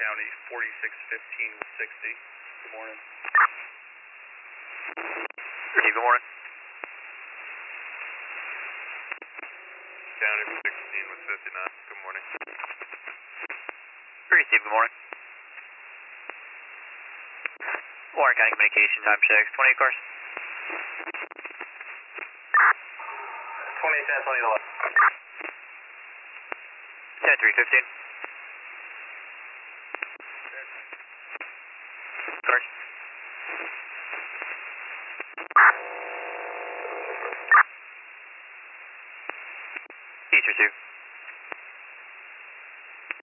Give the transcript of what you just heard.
County, 461560. Good morning. Receive, good morning. County 16 with 59. Good morning. Receive, good morning. Warren County Communication, time checks, 28 cars. 28 10, 20 left. 10 3 15. Cars.